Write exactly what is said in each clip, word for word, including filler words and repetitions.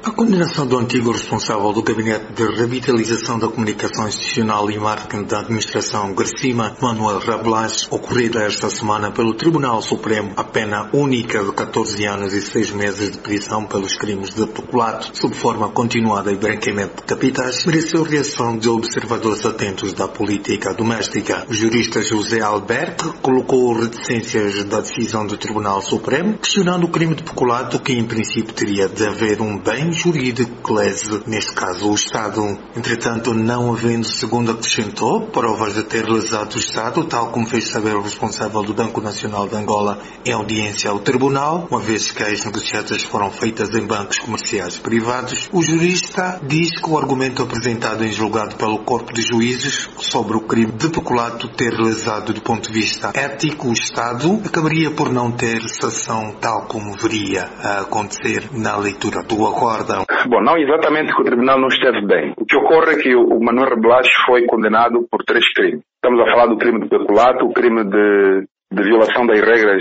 A condenação do antigo responsável do Gabinete de Revitalização da Comunicação Institucional e Marketing da Administração Gracima, Manuel Rabelais, ocorrida esta semana pelo Tribunal Supremo, a pena única de catorze anos e seis meses de prisão pelos crimes de peculato, sob forma continuada e branqueamento de capitais, mereceu reação de observadores atentos da política doméstica. O jurista José Alberto colocou reticências da decisão do Tribunal Supremo, questionando o crime de peculato, que em princípio teria de haver um bem jurídico que lese, neste caso, o Estado. Entretanto, não havendo, segundo acrescentou, provas de ter lesado o Estado, tal como fez saber o responsável do Banco Nacional de Angola em audiência ao Tribunal, uma vez que as negociatas foram feitas em bancos comerciais privados, o jurista diz que o argumento apresentado em julgado pelo Corpo de Juízes sobre o crime de peculato ter lesado do ponto de vista ético o Estado acabaria por não ter sanção tal como viria a acontecer na leitura do acordo. Bom, não exatamente que o Tribunal não esteve bem. O que ocorre é que o Manuel Rabelais foi condenado por três crimes. Estamos a falar do crime de peculato, o crime de, de violação das regras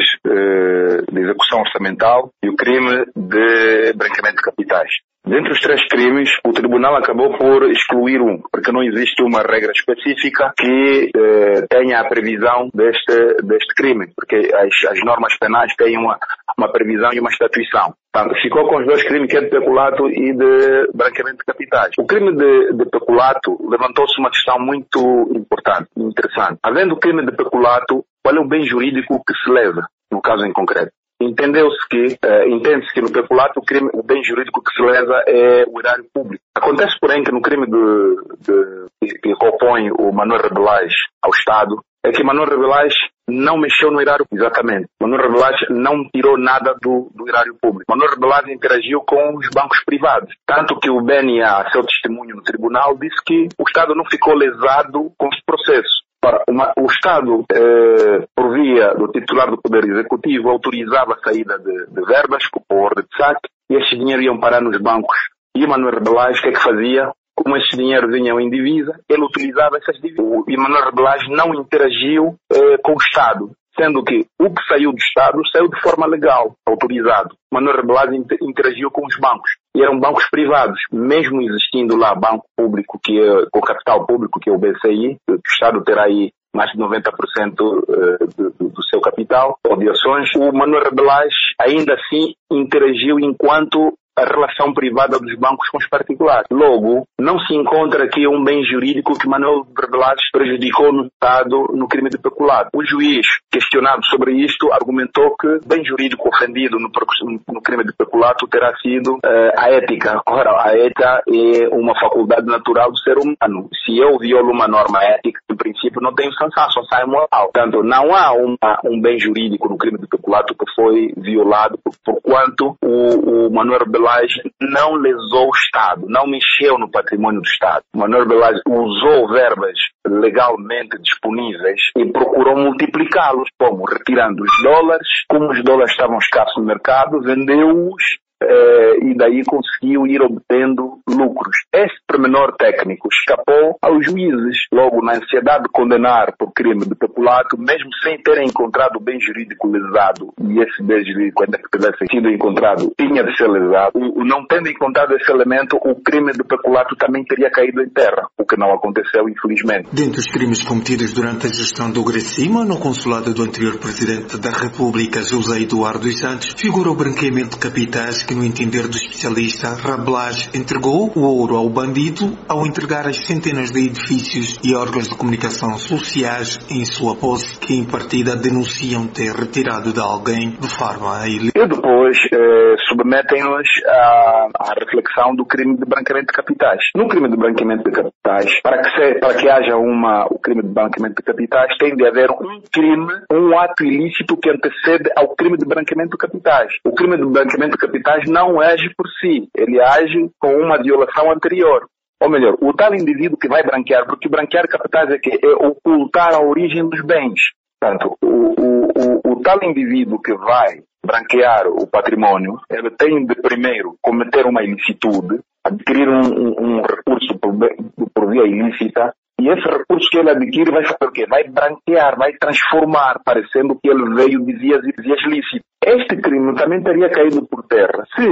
eh, de execução orçamental e o crime de branqueamento de capitais. Dentre os três crimes, o Tribunal acabou por excluir um, porque não existe uma regra específica que eh, tenha a previsão deste, deste crime, porque as, as normas penais têm uma, uma previsão e uma estatuição. Portanto, ficou com os dois crimes, que é de peculato e de branqueamento de capitais. O crime de, de peculato levantou-se uma questão muito importante, interessante. Havendo o crime de peculato, qual é o bem jurídico que se leva, no caso em concreto? Entendeu-se que, uh, entende-se que no peculato o, crime, o bem jurídico que se leva é o erário público. Acontece, porém, que no crime de, de, que opõe o Manuel Rabelais ao Estado, é que Manuel Rabelais não mexeu no erário exatamente. Manuel Rabelais não tirou nada do, do erário público. Manuel Rabelais interagiu com os bancos privados. Tanto que o B N A, a seu testemunho no tribunal, disse que o Estado não ficou lesado com este processo. Ora, uma, o Estado, eh, por via do titular do Poder Executivo, autorizava a saída de, de verbas por ordem de saque e estes dinheiros iam parar nos bancos. E Manuel Rabelais, o que é que fazia? Como esses dinheiros vinham em divisa, ele utilizava essas divisas. E Manuel Rabelais não interagiu eh, com o Estado, sendo que o que saiu do Estado saiu de forma legal, autorizado. Manuel Rabelais interagiu com os bancos. E eram bancos privados, mesmo existindo lá banco público, que é, com capital público, que é o B C I, que o Estado terá aí mais de noventa por cento do, do, do seu capital, ou de ações, o Manuel Rabelais ainda assim interagiu enquanto a relação privada dos bancos com os particulares. Logo, não se encontra aqui um bem jurídico que Manuel Rabelais prejudicou no Estado no crime de peculato. O juiz, questionado sobre isto, argumentou que o bem jurídico ofendido no, no crime de peculato terá sido uh, a ética. Ora, a ética é uma faculdade natural do ser humano. Se eu violo uma norma ética, em princípio não tenho sanção, só sai moral. Portanto, não há uma, um bem jurídico no crime de peculato que foi violado, por, por quanto o, o Manuel Rabelais não lesou o Estado, não mexeu no patrimônio do Estado. Manuel Rabelais usou verbas legalmente disponíveis e procurou multiplicá-los, como retirando os dólares, como os dólares estavam escassos no mercado, vendeu-os eh, e daí conseguiu ir obtendo lucros. Esse pormenor técnico escapou aos juízes. Logo, na ansiedade de condenar por crime de peculato, mesmo sem terem encontrado o bem jurídico lesado, e esse bem jurídico, ainda que tivesse sido encontrado, tinha de ser lesado, o, não tendo encontrado esse elemento, o crime de peculato também teria caído em terra, o que não aconteceu, infelizmente. Dentre os crimes cometidos durante a gestão do Gracima, no consulado do anterior Presidente da República, José Eduardo dos Santos, figura o branqueamento de capitais que, no entender do especialista, Rabelais entregou o ouro ao bandido ao entregar as centenas de edifícios e órgãos de comunicação sociais em sua posse, que em partida denunciam ter retirado de alguém de forma ilícita. E depois eh, submetem-nos à, à reflexão do crime de branqueamento de capitais. No crime de branqueamento de capitais, para que, se, para que haja uma, o crime de branqueamento de capitais, tem de haver um crime, um ato ilícito que antecede ao crime de branqueamento de capitais. O crime de branqueamento de capitais não age por si, ele age com uma violação anterior. Ou melhor, o tal indivíduo que vai branquear, porque branquear capitais é, que é ocultar a origem dos bens. Portanto, o, o, o, o tal indivíduo que vai branquear o património, ele tem de primeiro cometer uma ilicitude, adquirir um, um, um recurso por, por via ilícita, e esse recurso que ele adquire vai fazer o quê? Vai branquear, vai transformar, parecendo que ele veio de vias, vias lícitas. Este crime também teria caído por terra se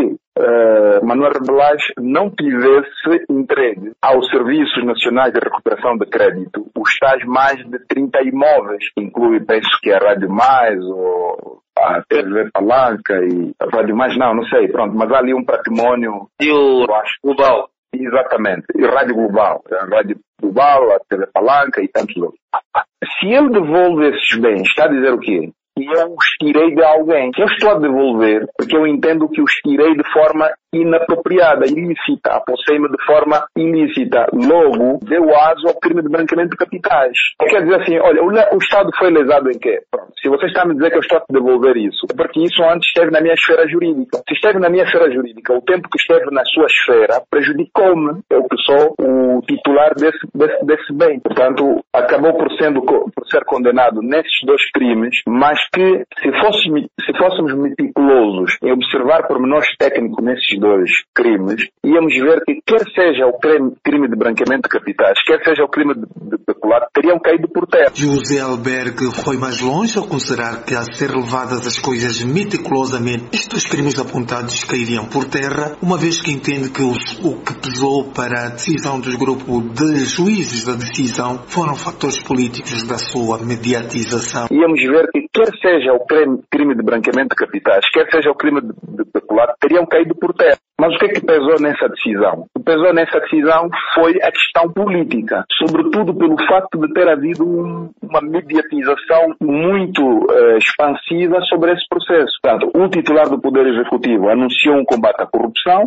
uh, Manuel Blas não tivesse entregue aos Serviços Nacionais de Recuperação de Crédito os tais mais de trinta imóveis, inclui, penso que a Rádio Mais ou a T V Palanca e a Rádio Mais, não, não sei, pronto, mas há ali um patrimônio... E o Global. Exatamente, e Rádio Global, a Rádio Global, a T V Palanca e tantos outros. Se ele devolve esses bens, está a dizer o quê? Que eu os tirei de alguém. Eu estou a devolver porque eu entendo que os tirei de forma inapropriada, ilícita, apossei-me de forma ilícita. Logo, deu aso ao crime de branqueamento de capitais. Quer dizer assim, olha, o, o Estado foi lesado em quê? Pronto. Se você está a me dizer que eu estou a te devolver isso, é porque isso antes esteve na minha esfera jurídica. Se esteve na minha esfera jurídica, o tempo que esteve na sua esfera prejudicou-me. Eu que sou o titular desse, desse, desse bem. Portanto, acabou por, sendo, por ser condenado nesses dois crimes, mas que se fôssemos, se fôssemos meticulosos em observar pormenores técnicos nesses dois crimes, íamos ver que quer seja o crime, crime de branqueamento de capitais, quer seja o crime de, de peculato, teriam caído por terra. José Albergue foi mais longe ao considerar que, a ser levadas as coisas meticulosamente, estes crimes apontados cairiam por terra, uma vez que entende que os, o que pesou para a decisão dos grupos de juízes da decisão foram fatores políticos da sua mediatização. Íamos ver que quer seja o crime, crime de branqueamento de capitais, quer seja o crime de, de peculato, teriam caído por terra. Mas o que é que pesou nessa decisão? O que pesou nessa decisão foi a questão política, sobretudo pelo facto de ter havido um, uma mediatização muito uh, expansiva sobre esse processo. Portanto, o titular do Poder Executivo anunciou um combate à corrupção,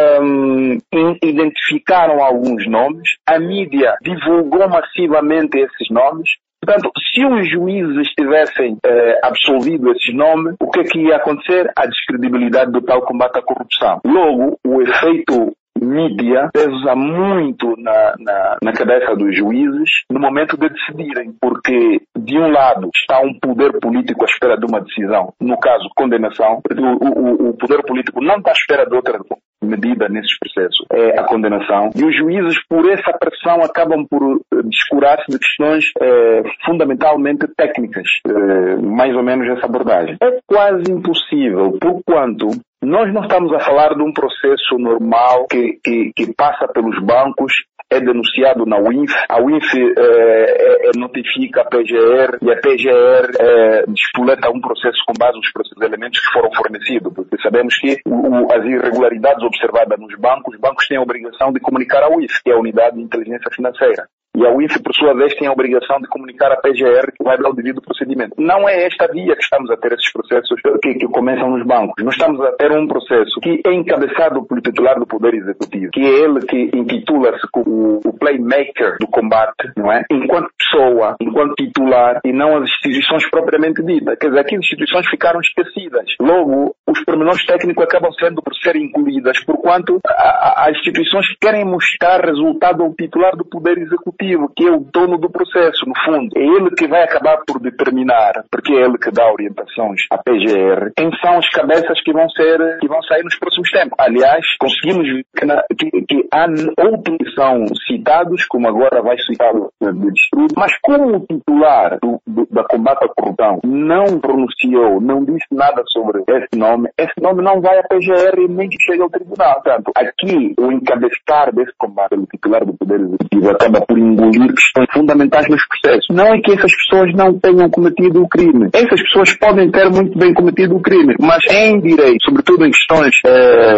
um, identificaram alguns nomes, a mídia divulgou massivamente esses nomes. Portanto, se os juízes tivessem eh, absolvido esses nomes, o que é que ia acontecer? A descredibilidade do tal combate à corrupção. Logo, o efeito mídia pesa muito na, na, na cabeça dos juízes no momento de decidirem, porque de um lado está um poder político à espera de uma decisão, no caso condenação, porque o, o, o poder político não está à espera de outra medida nesses processos, é a condenação, e os juízes por essa pressão acabam por descurar-se de questões eh, fundamentalmente técnicas, eh, mais ou menos essa abordagem. É quase impossível, porquanto nós não estamos a falar de um processo normal que, que, que passa pelos bancos, é denunciado na U I N F, a U I N F eh, eh, notifica a P G R e a P G R eh, despoleta um processo com base nos elementos que foram fornecidos, porque sabemos que o, as irregularidades observadas nos bancos, os bancos têm a obrigação de comunicar à U I N F, que é a Unidade de Inteligência Financeira. E a U I N F, por sua vez, tem a obrigação de comunicar à P G R que vai dar o devido procedimento. Não é esta via que estamos a ter esses processos que, que começam nos bancos. Nós estamos a ter um processo que é encabeçado pelo titular do Poder Executivo, que é ele que intitula-se o, o playmaker do combate, não é? Enquanto pessoa, enquanto titular, e não as instituições propriamente ditas. Quer dizer, aqui as instituições ficaram esquecidas. Logo, os pormenores técnicos acabam sendo por serem incluídas, porquanto as instituições querem mostrar resultado ao titular do Poder Executivo, que é o dono do processo, no fundo. É ele que vai acabar por determinar, porque é ele que dá orientações à P G R, quem são as cabeças que vão ser, que vão sair nos próximos tempos. Aliás, conseguimos ver que, na, que, que há outros que são citados, como agora vai citar o Destrudo, mas como o titular do, do, da combate à corrupção não pronunciou, não disse nada sobre esse nome, esse nome não vai à P G R nem que chegue ao tribunal. Portanto, aqui, o encabeçar desse combate pelo titular do Poder Executivo acaba por engolir questões fundamentais nos processos. Não é que essas pessoas não tenham cometido o crime. Essas pessoas podem ter muito bem cometido o crime, mas em direito, sobretudo em questões eh,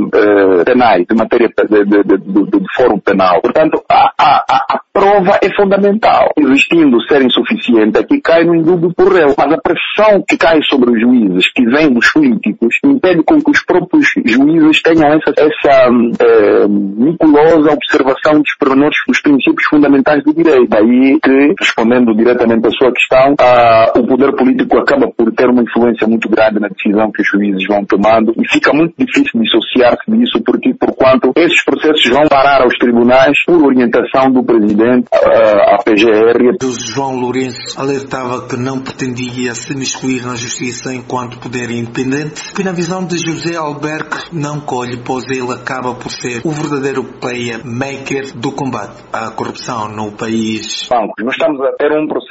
eh, penais, de matéria de, de, de, de, de fórum penal. Portanto, a, a, a, a prova é fundamental. Existindo ser insuficiente, aqui cai no indúbio por réu. Mas a pressão que cai sobre os juízes, que vem dos políticos, impede com que os próprios juízes tenham essa, essa eh, meticulosa observação dos pormenores, dos princípios fundamentais do direito. Daí que, respondendo diretamente à sua questão, ah, o poder político acaba por ter uma influência muito grande na decisão que os juízes vão tomando e fica muito difícil dissociar-se disso, porque, porquanto esses processos vão parar aos tribunais por orientação do presidente, ah, a P G R. João Lourenço alertava que não pretendia se miscuir na justiça enquanto poder independente, que na visão de José Albergue não colhe, pois ele acaba por ser o verdadeiro player maker do combate à corrupção no país. Bancos. Nós estamos a ter um processo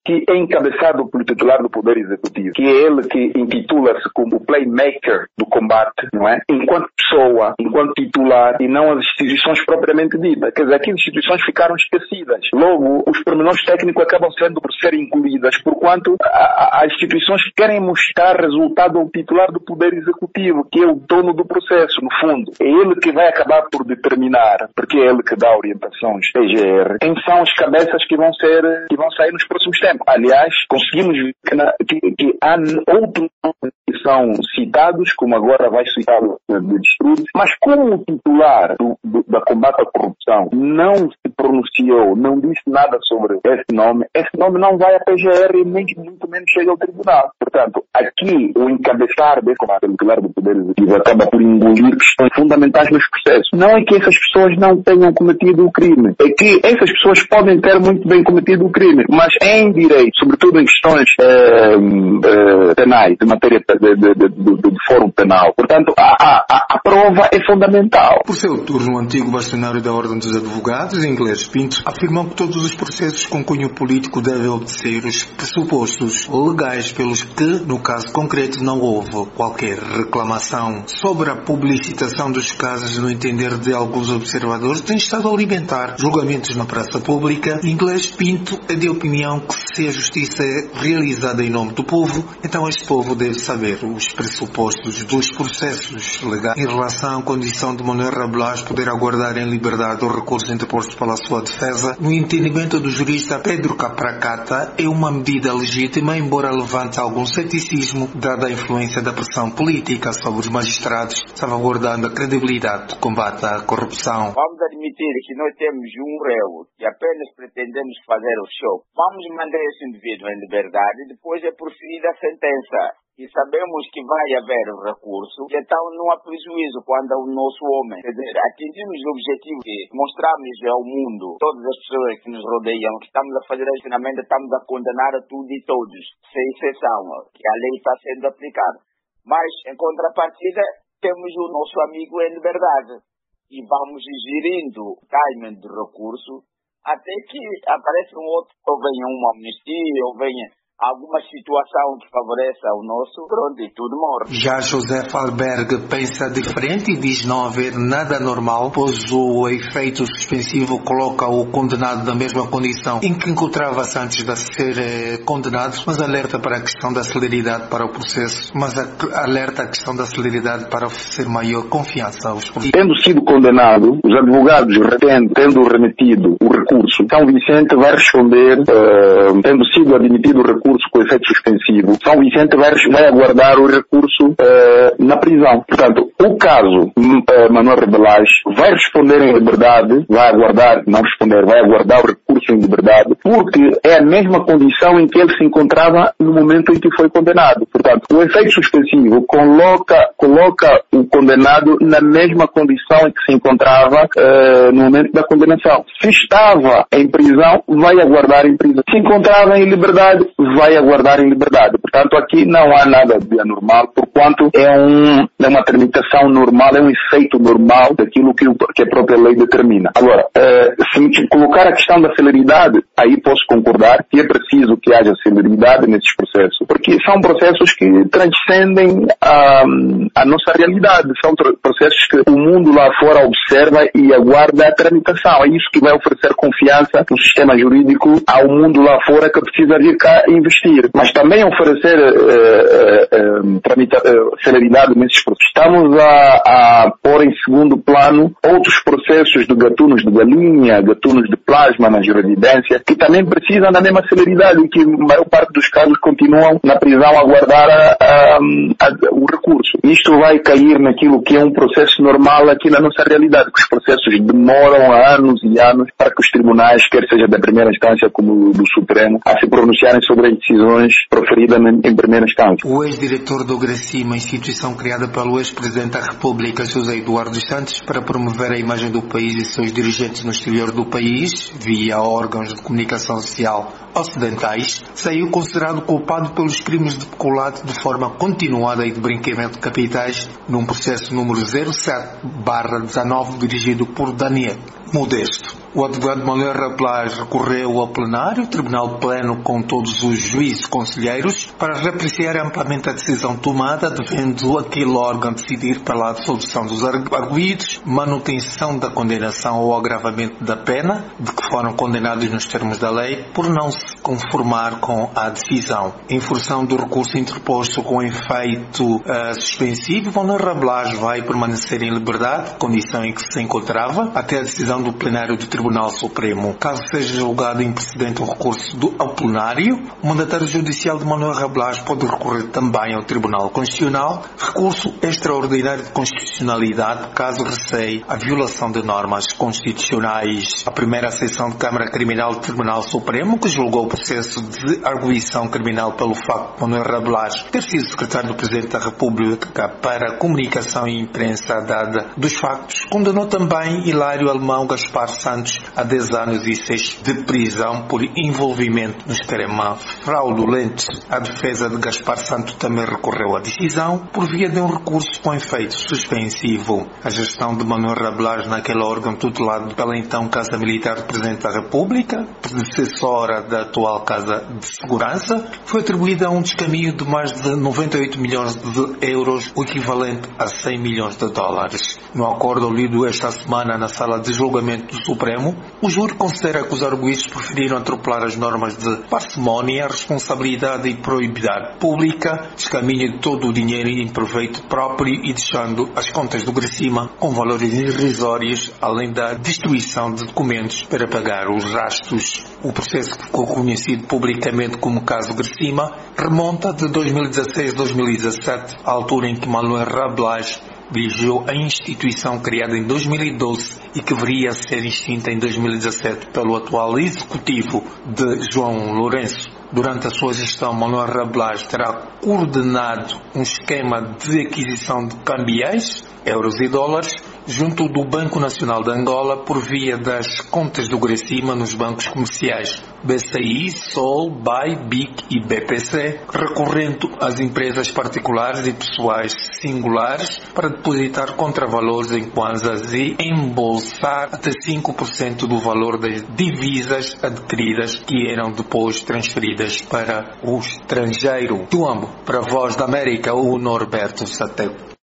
que é encabeçado pelo titular do Poder Executivo, que é ele que intitula-se como o playmaker do combate, não é? Enquanto pessoa, enquanto titular, e não as instituições propriamente ditas. Quer dizer, aqui as instituições ficaram esquecidas. Logo, os pormenores técnicos acabam sendo por serem incluídas, porquanto as instituições querem mostrar resultado ao titular do Poder Executivo, que é o dono do processo, no fundo. É ele que vai acabar por determinar, porque é ele que dá orientações P G R, quem são as cabeças que vão ser, que vão sair nos próximos tempos. Aliás, conseguimos ver que, na, que, que há outros que são citados, como agora vai citar o de Destrude, mas como o titular do, do, da combate à corrupção não se pronunciou, não disse nada sobre esse nome, esse nome não vai à P G R e nem muito menos chega ao tribunal. Portanto, aqui o encabeçar desse combate titular do Poder Executivo acaba por engolir questões fundamentais nos processos. Não é que essas pessoas não tenham cometido o crime, é que essas pessoas podem ter muito bem cometido o crime, mas em direito, sobretudo em questões eh, eh, penais, de matéria de, de, de, de, de fórum penal. Portanto, a, a, a prova é fundamental. Por seu turno, o antigo bastonário da Ordem dos Advogados, Inglês Pinto, afirmou que todos os processos com cunho político devem obedecer os pressupostos legais pelos que, no caso concreto, não houve qualquer reclamação. Sobre a publicitação dos casos, no entender de alguns observadores, tem estado a alimentar julgamentos na praça pública. Inglês Pinto é de opinião que se a justiça é realizada em nome do povo, então este povo deve saber os pressupostos dos processos legais em relação à condição de Manuel Rabelais poder aguardar em liberdade o recurso interposto pela sua defesa. No entendimento do jurista Pedro Capracata, é uma medida legítima, embora levante algum ceticismo, dada a influência da pressão política sobre os magistrados, salvaguardando a credibilidade do combate à corrupção. Vamos admitir que nós temos um réu e apenas pretendemos fazer o show. Vamos mandar esse indivíduo em liberdade e depois é proferida a sentença. E sabemos que vai haver um recurso, então não há prejuízo quando o nosso homem, quer dizer, atingimos o objetivo de mostrarmos ao mundo, todas as pessoas que nos rodeiam, que estamos a fazer a finalmente estamos a condenar a tudo e todos, sem exceção, que a lei está sendo aplicada. Mas, em contrapartida, temos o nosso amigo em liberdade e vamos gerindo o timing do recurso até que apareça um outro, ou venha uma amnistia, ou venha alguma situação que favoreça o nosso, pronto, e tudo morre. Já José Falberg pensa diferente e diz não haver nada normal, pois o efeito suspensivo coloca o condenado na mesma condição em que encontrava-se antes de ser eh, condenado, mas alerta para a questão da celeridade para o processo, mas a, alerta a questão da celeridade para oferecer maior confiança aos processos. Tendo sido condenado, os advogados tendo, tendo remetido o recurso, São Vicente vai responder, uh, tendo sido admitido o recurso com efeito suspensivo, São Vicente vai, vai aguardar o recurso uh, na prisão. Portanto, o caso uh, Manuel Rabelais vai responder em liberdade, vai aguardar, não responder, vai aguardar o recurso em liberdade, porque é a mesma condição em que ele se encontrava no momento em que foi condenado. Portanto, o efeito suspensivo coloca, coloca o condenado na mesma condição em que se encontrava uh, no momento da condenação. Se estava em prisão, vai aguardar em prisão. Se encontrava em liberdade, vai aguardar em liberdade. Portanto, aqui não há nada de anormal, porquanto é, um, é uma tramitação normal, é um efeito normal daquilo que, que a própria lei determina. Agora, eh, se me colocar a questão da celeridade, aí posso concordar que é preciso que haja celeridade nesses processos, porque são processos que transcendem a, a nossa realidade, são processos que o mundo lá fora observa e aguarda a tramitação. É isso que vai oferecer confiança no sistema jurídico ao mundo lá fora que precisa vir cá investir, mas também oferecer uh, uh, uh, celeridade nesses processos. Estamos a, a pôr em segundo plano outros processos de gatunos de galinha, gatunos de plasma na jurisprudência, que também precisam da mesma celeridade e que a maior parte dos casos continuam na prisão a aguardar a, a, a, o recurso. Isto vai cair naquilo que é um processo normal aqui na nossa realidade, que os processos demoram anos e anos para que os tribunais, quer seja da primeira instância como do Supremo, a se pronunciarem sobre as decisões proferidas em primeira instância. O ex-diretor do Gracima, instituição criada pelo ex-presidente da República, José Eduardo dos Santos, para promover a imagem do país e seus dirigentes no exterior do país, via órgãos de comunicação social ocidentais, saiu considerado culpado pelos crimes de peculato de forma continuada e de branqueamento de capitais num processo número zero sete barra dezenove dirigido por Daniel Modesto. O advogado Manuel Rabelais recorreu ao plenário, Tribunal Pleno com todos os juízes conselheiros, para reapreciar amplamente a decisão tomada, devendo aquele órgão decidir pela absolução dos arguidos, manutenção da condenação ou agravamento da pena, de que foram condenados nos termos da lei, por não se conformar com a decisão. Em função do recurso interposto com efeito uh, suspensivo, Manuel Rabelais vai permanecer em liberdade, condição em que se encontrava, até a decisão do plenário do Tribunal Supremo. Caso seja julgado imprecedente o recurso do, ao plenário, o mandatário judicial de Manuel Rabelais pode recorrer também ao Tribunal Constitucional, recurso extraordinário de constitucionalidade, caso receie a violação de normas constitucionais. A primeira seção de Câmara Criminal do Tribunal Supremo, que julgou o processo de arguição criminal pelo facto de Manuel Rabelais ter sido secretário do Presidente da República para a Comunicação e Imprensa dada dos factos, condenou também Hilário Alemão Gaspar Santos a dez anos e seis de prisão por envolvimento no esquema fraudulento. A defesa de Gaspar Santos também recorreu à decisão por via de um recurso com efeito suspensivo. A gestão de Manuel Rabelais naquele órgão tutelado pela então Casa Militar do Presidente da República, predecessora da atual Casa de Segurança, foi atribuída a um descaminho de mais de noventa e oito milhões de euros, o equivalente a cem milhões de dólares. No acordo lido esta semana na Sala de Julgamento do Supremo, o júri considera que os arguidos preferiram atropelar as normas de parcimónia, responsabilidade e probidade pública, descaminho de todo o dinheiro em proveito próprio e deixando as contas do Gracima com valores irrisórios, além da destruição de documentos para pagar os gastos. O processo que ficou conhecido publicamente como caso Gracima remonta de dois mil e dezasseis a dois mil e dezassete, a altura em que Manuel Rabelais dirigiu a instituição criada em dois mil e doze e que viria a ser extinta em dois mil e dezassete pelo atual executivo de João Lourenço. Durante a sua gestão, Manuel Rabelais terá coordenado um esquema de aquisição de cambiais, euros e dólares, junto do Banco Nacional de Angola por via das contas do Gracima nos bancos comerciais B C I, Sol, B A I, B I C e B P C, recorrendo às empresas particulares e pessoais singulares para depositar contravalores em kwanzas e embolsar até cinco por cento do valor das divisas adquiridas que eram depois transferidas para o estrangeiro. Do Ambo, para a Voz da América, o Norberto Sateu.